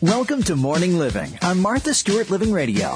Welcome to Morning Living on Martha Stewart Living Radio.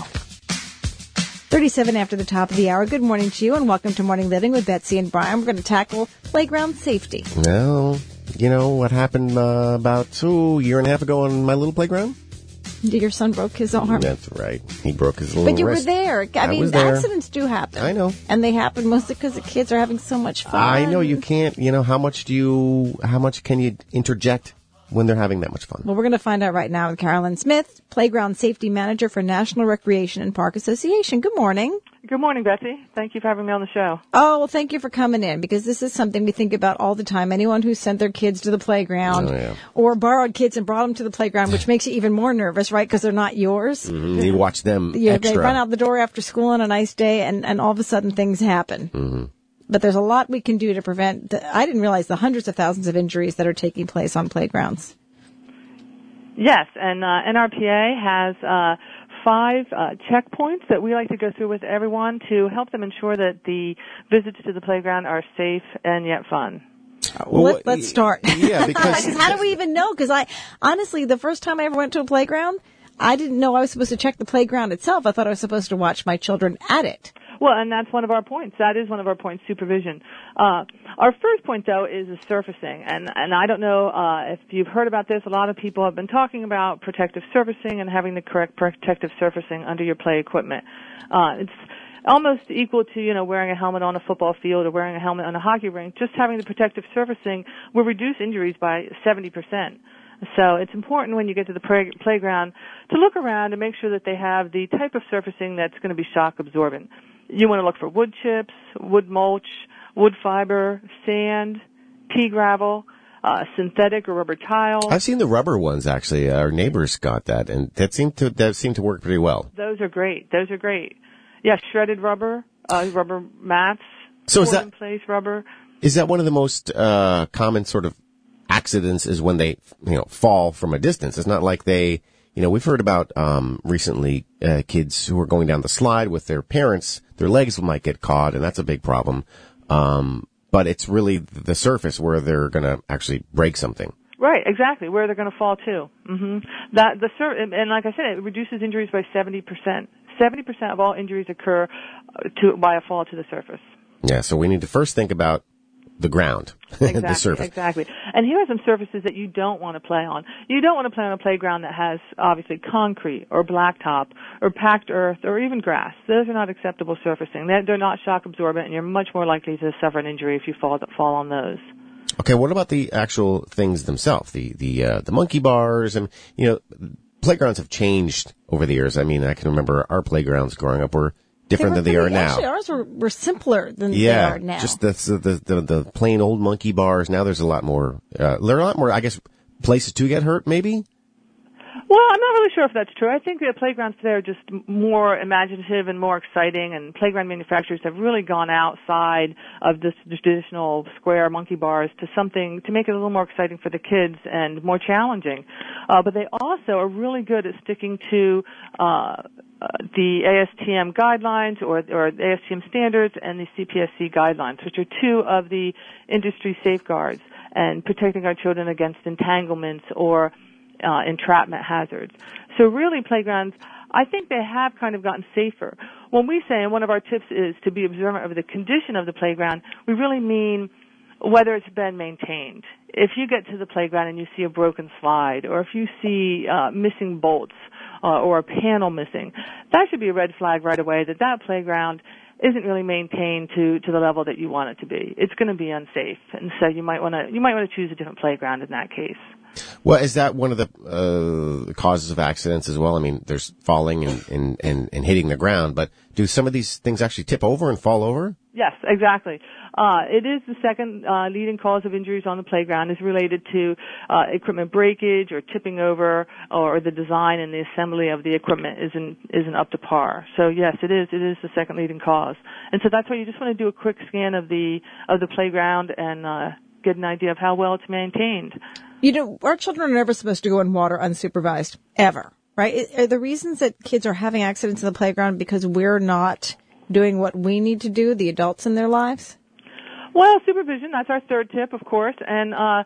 37 after the top of the hour. Good morning to you, and welcome to Morning Living with Betsy and Brian. We're going to tackle playground safety. Well, you know what happened about a year and a half ago on my little playground? Your son broke his arm. That's right. He broke his little wrist. But you were there. I mean, accidents do happen. I know. And they happen mostly because the kids are having so much fun. I know you can't, how much can you interject when they're having that much fun? Well, we're going to find out right now with Carolyn Smith, Playground Safety Manager for National Recreation and Park Association. Good morning. Good morning, Betsy. Thank you for having me on the show. Oh, well, thank you for coming in, because this is something we think about all the time. Anyone who sent their kids to the playground or borrowed kids and brought them to the playground, which makes you even more nervous, right, because they're not yours. Mm-hmm. You watch them extra. They run out the door after school on a nice day, and all of a sudden things happen. Mm-hmm. But there's a lot we can do to prevent I didn't realize the hundreds of thousands of injuries that are taking place on playgrounds. Yes, and NRPA has 5 checkpoints that we like to go through with everyone to help them ensure that the visits to the playground are safe and yet fun. Well, let's start. Yeah, because how do we even know? Because honestly, the first time I ever went to a playground, I didn't know I was supposed to check the playground itself. I thought I was supposed to watch my children at it. Well, and that's one of our points. That is one of our points, supervision. Our first point, though, is the surfacing. And I don't know if you've heard about this. A lot of people have been talking about protective surfacing and having the correct protective surfacing under your play equipment. It's almost equal to, wearing a helmet on a football field or wearing a helmet on a hockey rink. Just having the protective surfacing will reduce injuries by 70%. So it's important when you get to the playground to look around and make sure that they have the type of surfacing that's going to be shock absorbent. You want to look for wood chips, wood mulch, wood fiber, sand, pea gravel, synthetic or rubber tile. I've seen the rubber ones, actually. Our neighbors got that, and that seemed to work pretty well. Those are great. Yeah, shredded rubber, rubber mats, so in place rubber. Is that one of the most common sort of accidents is when they, fall from a distance? It's not like they, we've heard about recently kids who are going down the slide with their parents, their legs might get caught, and that's a big problem. But it's really the surface where they're going to actually break something. Right, exactly, where they're going to fall to. Mm-hmm. And like I said, it reduces injuries by 70%. 70% of all injuries occur by a fall to the surface. Yeah, so we need to first think about the ground, exactly, the surface. Exactly. And here are some surfaces that you don't want to play on. You don't want to play on a playground that has, obviously, concrete or blacktop or packed earth or even grass. Those are not acceptable surfacing. They're not shock absorbent, and you're much more likely to suffer an injury if you fall on those. Okay, what about the actual things themselves? The monkey bars and, playgrounds have changed over the years. I mean, I can remember our playgrounds growing up were different than they are now. Actually, ours were simpler than they are now. Just the plain old monkey bars. Now there's a lot more, I guess, places to get hurt, maybe? Well, I'm not really sure if that's true. I think the playgrounds today are just more imaginative and more exciting, and playground manufacturers have really gone outside of the traditional square monkey bars to something to make it a little more exciting for the kids and more challenging. But they also are really good at sticking to the ASTM guidelines or ASTM standards and the CPSC guidelines, which are 2 of the industry safeguards and protecting our children against entanglements or entrapment hazards. So really playgrounds, I think they have kind of gotten safer. When we say, and one of our tips is to be observant of the condition of the playground, we really mean whether it's been maintained. If you get to the playground and you see a broken slide, or if you see missing bolts or a panel missing, that should be a red flag right away that playground isn't really maintained to the level that you want it to be. It's going to be unsafe, and so you might want to choose a different playground in that case. Well, is that one of the causes of accidents as well? I mean, there's falling and hitting the ground, but do some of these things actually tip over and fall over? Yes, exactly. It is the second leading cause of injuries on the playground is related to equipment breakage or tipping over, or the design and the assembly of the equipment isn't up to par. So yes, it is the second leading cause. And so that's why you just want to do a quick scan of the playground and get an idea of how well it's maintained. Our children are never supposed to go in water unsupervised, ever, right? Are the reasons that kids are having accidents in the playground because we're not doing what we need to do, the adults in their lives? Well, supervision, that's our third tip, of course, and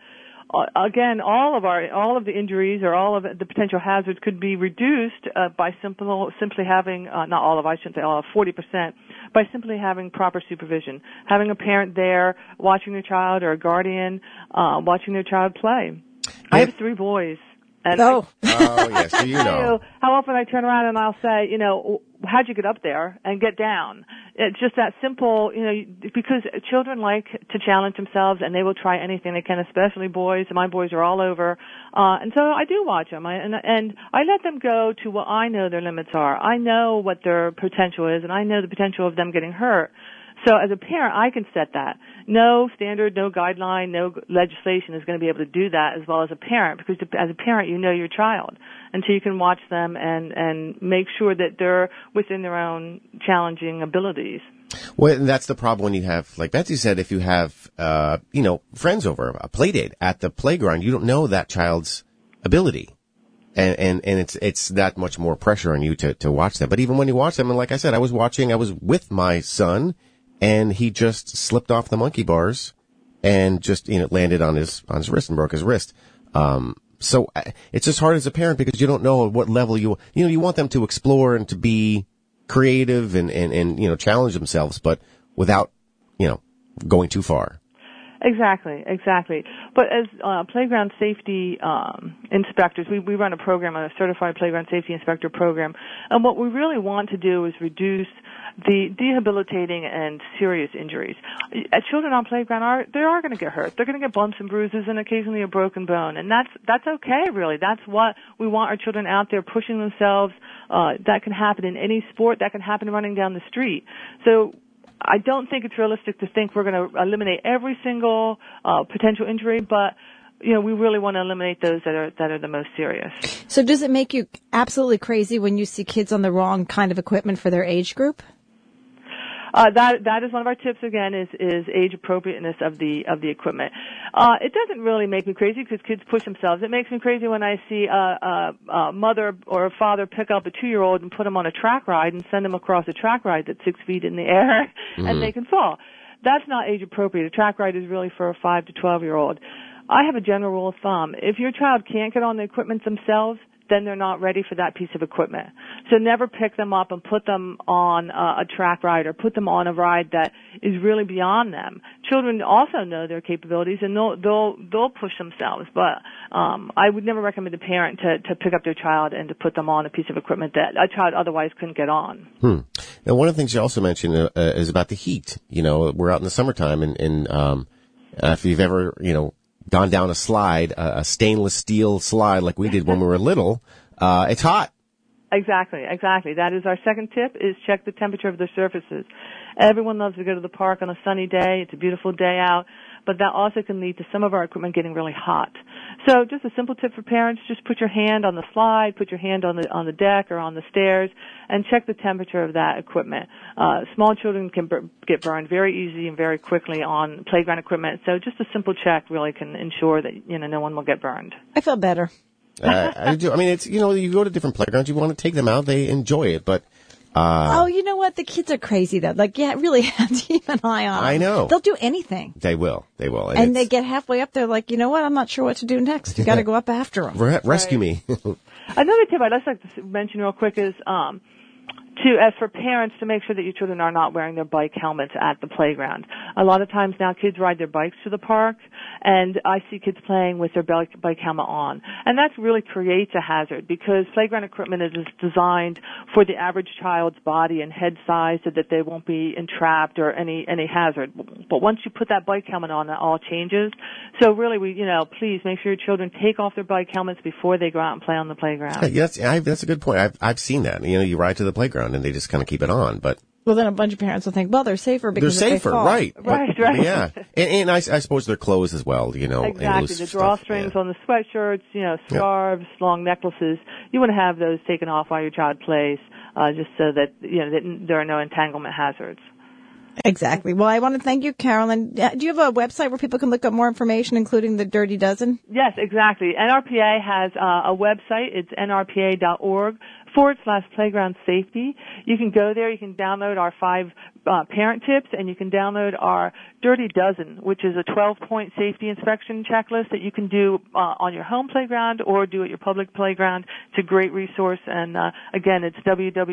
again, all of the injuries or all of the potential hazards could be reduced by simply having not all of, I shouldn't say all of, 40%, by simply having proper supervision, having a parent there watching their child or a guardian watching their child play. I have 3 boys. And yes, so you know. How often I turn around and I'll say, how'd you get up there and get down? It's just that simple, because children like to challenge themselves and they will try anything they can, especially boys. And my boys are all over. And so I do watch them. And I let them go to what I know their limits are. I know what their potential is and I know the potential of them getting hurt. So as a parent, I can set that. No standard, no guideline, no legislation is going to be able to do that as well as a parent, because as a parent, you know your child. And so you can watch them and make sure that they're within their own challenging abilities. Well, and that's the problem when you have, like Betsy said, if you have, friends over, a play date at the playground, you don't know that child's ability. And it's that much more pressure on you to watch them. But even when you watch them, and like I said, I was with my son, and he just slipped off the monkey bars and just, landed on his wrist and broke his wrist. So it's just hard as a parent because you don't know at what level you want them to explore and to be creative and challenge themselves, but without, going too far. Exactly. But as playground safety inspectors, we run a program, a certified playground safety inspector program, and what we really want to do is reduce the debilitating and serious injuries. Children on playground they are going to get hurt. They're going to get bumps and bruises and occasionally a broken bone, and that's okay, really. That's what we want our children out there pushing themselves. That can happen in any sport. That can happen running down the street. So I don't think it's realistic to think we're going to eliminate every single potential injury, but we really want to eliminate those that are the most serious. So does it make you absolutely crazy when you see kids on the wrong kind of equipment for their age group? That is one of our tips again is age appropriateness of the equipment. It doesn't really make me crazy because kids push themselves. It makes me crazy when I see a mother or a father pick up a 2-year-old and put him on a track ride and send him across a track ride that's 6 feet in the air and they can fall. That's not age appropriate. A track ride is really for a 5 to 12-year-old. I have a general rule of thumb. If your child can't get on the equipment themselves, then they're not ready for that piece of equipment. So never pick them up and put them on a track ride or put them on a ride that is really beyond them. Children also know their capabilities and they'll push themselves. But I would never recommend a parent to pick up their child and to put them on a piece of equipment that a child otherwise couldn't get on. Now, one of the things you also mentioned is about the heat. We're out in the summertime, and if you've ever gone down a slide, a stainless steel slide like we did when we were little, it's hot. Exactly. That is our second tip, is check the temperature of the surfaces. Everyone loves to go to the park on a sunny day. It's a beautiful day out, but that also can lead to some of our equipment getting really hot. So just a simple tip for parents, just put your hand on the slide, put your hand on the deck or on the stairs, and check the temperature of that equipment. Small children can get burned very easy and very quickly on playground equipment, so just a simple check really can ensure that no one will get burned. I feel better. I do. I mean, it's you go to different playgrounds, you want to take them out, they enjoy it, but you know what? The kids are crazy though. Like, really have to keep an eye on them. I know. They'll do anything. They will. And they get halfway up, they're like, you know what? I'm not sure what to do next. You got to go up after them. Rescue me. Another tip I'd just like to mention real quick is as for parents, to make sure that your children are not wearing their bike helmets at the playground. A lot of times now kids ride their bikes to the park, and I see kids playing with their bike helmet on. And that really creates a hazard because playground equipment is designed for the average child's body and head size so that they won't be entrapped or any hazard. But once you put that bike helmet on, that all changes. So really, please make sure your children take off their bike helmets before they go out and play on the playground. Yes, that's a good point. I've seen that. You ride to the playground and they just kind of keep it on, but. Well, then a bunch of parents will think, well, they're safer because they're safer, they fall. Right. Right. Yeah. And I suppose they're clothes as well, Exactly. The drawstrings on the sweatshirts, scarves, long necklaces. You want to have those taken off while your child plays, just so that, that there are no entanglement hazards. Exactly. Well, I want to thank you, Carolyn. Do you have a website where people can look up more information, including the Dirty Dozen? Yes, exactly. NRPA has a website. It's nrpa.org/playground safety. You can go there. You can download our 5 parent tips, and you can download our Dirty Dozen, which is a 12-point safety inspection checklist that you can do on your home playground or do at your public playground. It's a great resource. And again, it's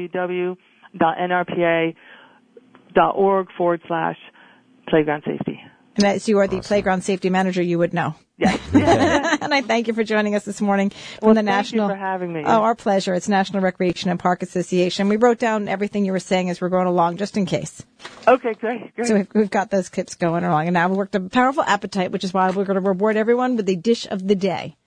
www.nrpa.org/playground safety. And as you are the playground safety manager, you would know. Yes. And I thank you for joining us this morning from the National. Thank you for having me. Oh, our pleasure. It's National Recreation and Park Association. We wrote down everything you were saying as we're going along, just in case. Okay, great. So we've got those tips going along. And now we worked a powerful appetite, which is why we're going to reward everyone with a dish of the day.